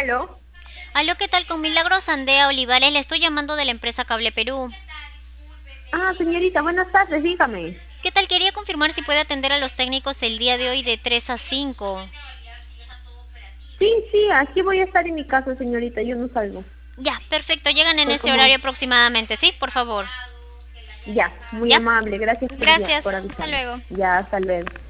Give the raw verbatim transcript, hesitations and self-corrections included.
¿Aló? Aló, ¿qué tal? Con Milagros Andea Olivares, le estoy llamando de la empresa Cable Perú. Ah, señorita, buenas tardes, dígame. ¿Qué tal? Quería confirmar si puede atender a los técnicos el día de hoy de tres a cinco. Sí, sí, aquí voy a estar en mi casa, señorita, yo no salgo. Ya, perfecto, llegan en Pues ese como, horario aproximadamente, ¿sí? Por favor. ya, muy ¿Ya? amable, gracias por, ya, Gracias, por hasta avisarme. luego. Ya, hasta luego.